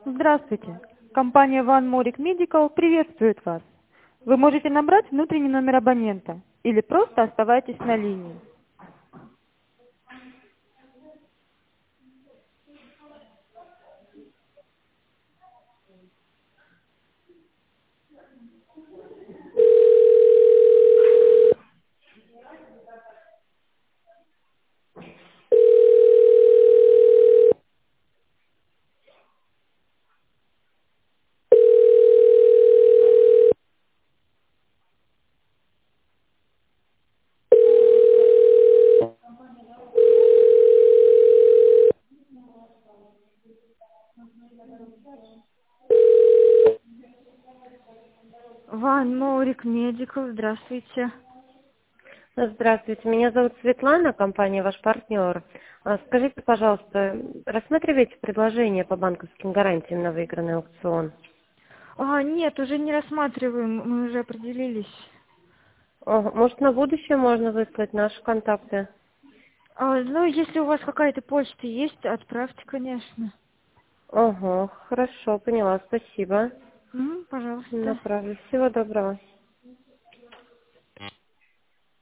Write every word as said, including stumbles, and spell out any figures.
Здравствуйте. Компания One Moric Medical приветствует вас. Вы можете набрать внутренний номер абонента или просто оставайтесь на линии. One Moric Medical, здравствуйте. Здравствуйте, меня зовут Светлана, компания «Ваш партнер». А, Скажите, пожалуйста, рассматриваете предложение по банковским гарантиям на выигранный аукцион? А, нет, уже не рассматриваем, мы уже определились. Ага, может, на будущее можно выслать наши контакты? А, ну, если у вас какая-то почта есть, отправьте, конечно. Ага, хорошо, поняла, спасибо. М, пожалуйста. Направлю. Всего доброго.